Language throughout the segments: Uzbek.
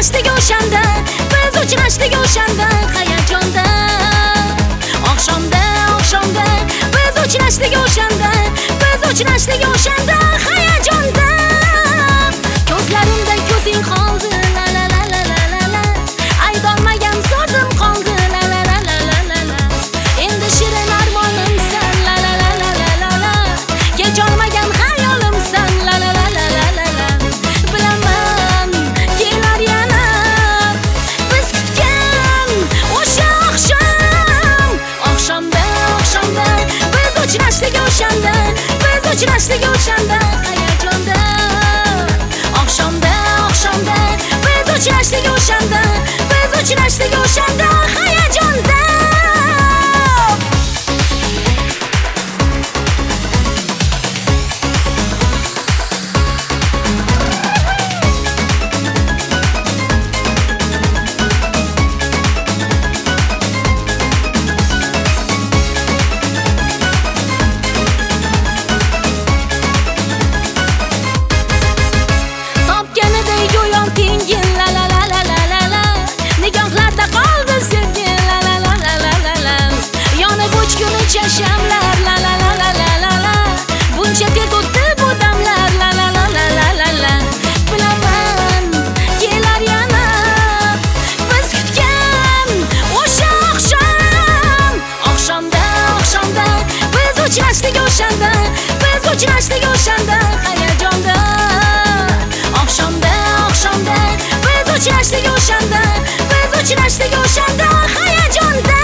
uchrashdik o'shanda, biz uchrashdik o'shanda hayajonda. Oqshomda biz uchrashdik o'shanda, biz uchrashdik o'shanda hayajonda. Ko'zlarimda ko'zing qoldi, la la la la la la. Aytolmagan so'zim qoldi, la la la la la la. Endi shirin armonimsan, la la la la la la. Kecholmagan xayolimsan, la la la la la la. Bilaman, kelar yana biz kutgan o'sha oqshom. Oqshomda biz uchrashdik o'shanda, biz uchrashdik o'shanda hayajonda. Oqshomda biz uchrashdik o'shanda, biz uchrashdik o'shanda hayajonda. Shamlar la la la la la la la. Buncha tez o'tdi bu damlar la la la la la la la. Bilaman, kelar yana biz kutgan o'sha oqshom. Oqshomda biz uchrashdik o'shanda, biz uchrashdik o'shanda hayajonda. Oqshomda biz uchrashdik o'shanda, biz uchrashdik o'shanda hayajonda.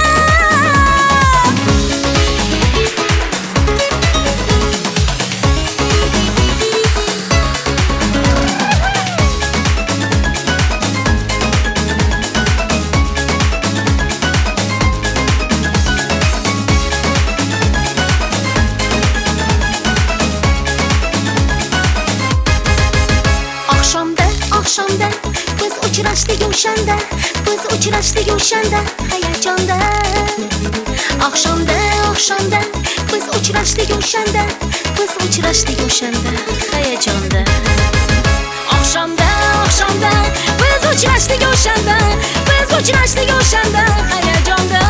Oqshomda biz uchrashdik o'shanda, biz uchrashdik o'shanda hayajonda. Oqshomda biz uchrashdik o'shanda, biz uchrashdik o'shanda hayajonda. Oqshomda biz uchrashdik o'shanda, biz uchrashdik o'shanda hayajonda.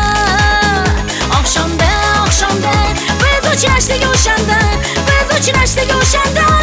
Oqshomda biz uchrashdik o'shanda, biz uchrashdik o'shanda